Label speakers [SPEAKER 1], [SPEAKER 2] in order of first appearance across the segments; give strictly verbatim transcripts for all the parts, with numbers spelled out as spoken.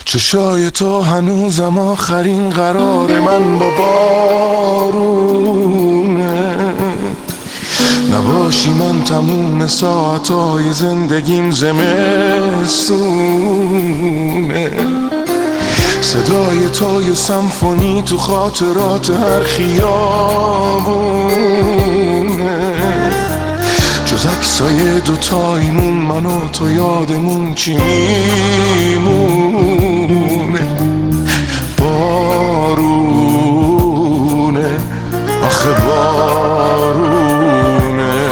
[SPEAKER 1] چشای تو هنوزم آخرین قرار من با بارونه. نباشی من تموم ساعتهای زندگیم زمستونه. صدای تو یه سمفونی تو خاطرات هر خیابونه. جز عکسای دوتاییمون من و تو یادمون چی میمونه؟ بارونه، آخه بارونه.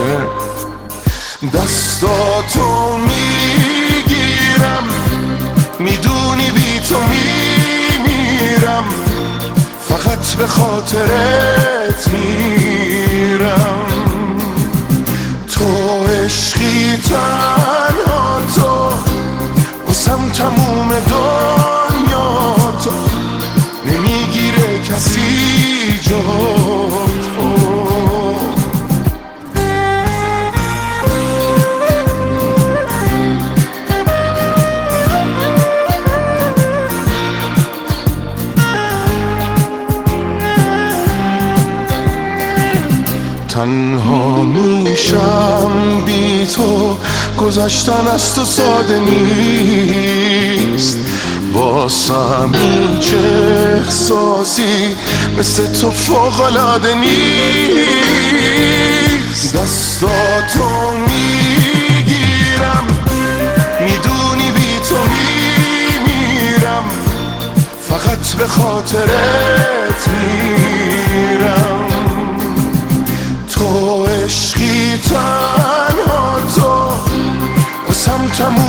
[SPEAKER 1] دستاتو میگیرم، میدونی بی تو میمیرم، فقط به خاطرت میرم. تو عشقی تنها تو، واسم تموم دنیا تو، نمیگیره کسی جا تو. تنها میشم بی تو، گذشتن از تو ساده نیست. واسم هیچ احساسی مثل تو فوق‌العاده نیست. دستاتو میگیرم، میدونی بی تو میمیرم، فقط به خاطرت میرم. تو عشقی تنها تو، واسم تموم